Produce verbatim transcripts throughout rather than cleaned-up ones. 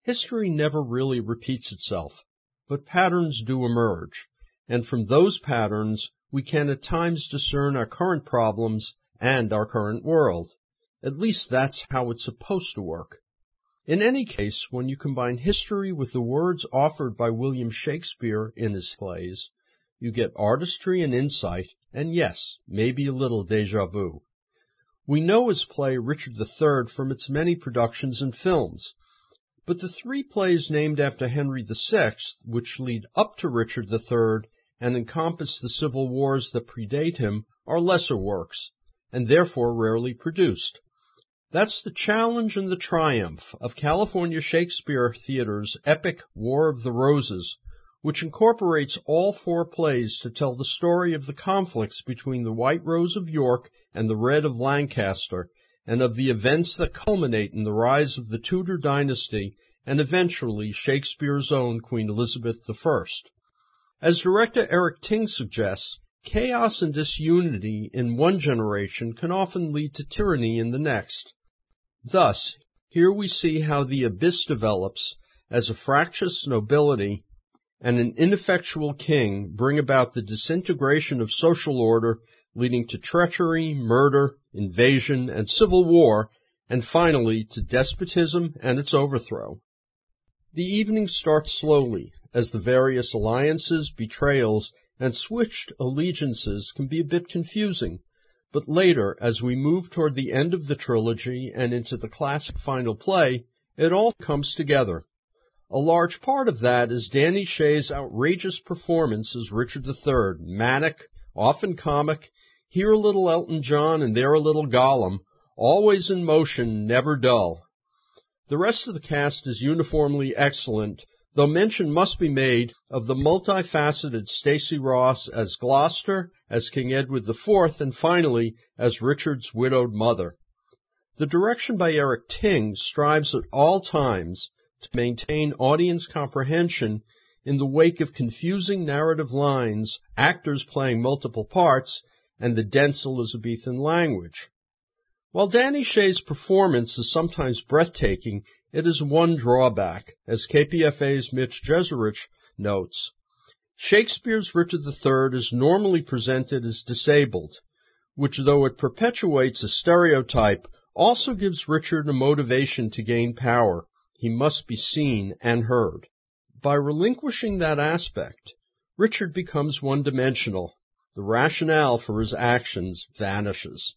History never really repeats itself, but patterns do emerge, and from those patterns we can at times discern our current problems and our current world. At least that's how it's supposed to work. In any case, when you combine history with the words offered by William Shakespeare in his plays, you get artistry and insight, and yes, maybe a little déjà vu. We know his play Richard the Third from its many productions and films, but the three plays named after Henry the Sixth, which lead up to Richard the Third and encompass the civil wars that predate him, are lesser works, and therefore rarely produced. That's the challenge and the triumph of California Shakespeare Theater's epic War of the Roses, which incorporates all four plays to tell the story of the conflicts between the White Rose of York and the Red of Lancaster, and of the events that culminate in the rise of the Tudor dynasty and eventually Shakespeare's own Queen Elizabeth the First. As director Eric Ting suggests, chaos and disunity in one generation can often lead to tyranny in the next. Thus, here we see how the abyss develops as a fractious nobility and an ineffectual king bring about the disintegration of social order, leading to treachery, murder, invasion, and civil war, and finally to despotism and its overthrow. The evening starts slowly, as the various alliances, betrayals, and switched allegiances can be a bit confusing, but later, as we move toward the end of the trilogy and into the classic final play, it all comes together. A large part of that is Danny Shay's outrageous performance as Richard the Third, manic, often comic, here a little Elton John and there a little Gollum, always in motion, never dull. The rest of the cast is uniformly excellent, though mention must be made of the multifaceted Stacey Ross as Gloucester, as King Edward the Fourth, and finally as Richard's widowed mother. The direction by Eric Ting strives at all times to maintain audience comprehension in the wake of confusing narrative lines, actors playing multiple parts, and the dense Elizabethan language. While Danny Shay's performance is sometimes breathtaking, it is one drawback, as K P F A's Mitch Jeserich notes. Shakespeare's Richard the Third is normally presented as disabled, which, though it perpetuates a stereotype, also gives Richard a motivation to gain power. He must be seen and heard. By relinquishing that aspect, Richard becomes one-dimensional. The rationale for his actions vanishes.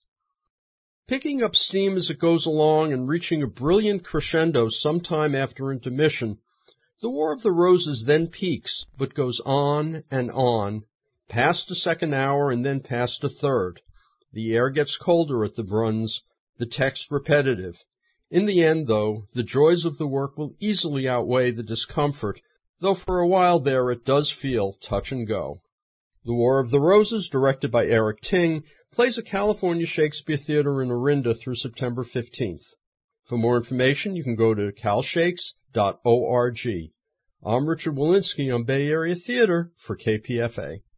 Picking up steam as it goes along and reaching a brilliant crescendo sometime after intermission, the War of the Roses then peaks, but goes on and on, past a second hour and then past a third. The air gets colder at the Bruns, the text repetitive. In the end, though, the joys of the work will easily outweigh the discomfort, though for a while there it does feel touch and go. The War of the Roses, directed by Eric Ting, plays at California Shakespeare Theater in Orinda through September fifteenth. For more information, you can go to cal shakes dot org. I'm Richard Walensky on Bay Area Theater for K P F A.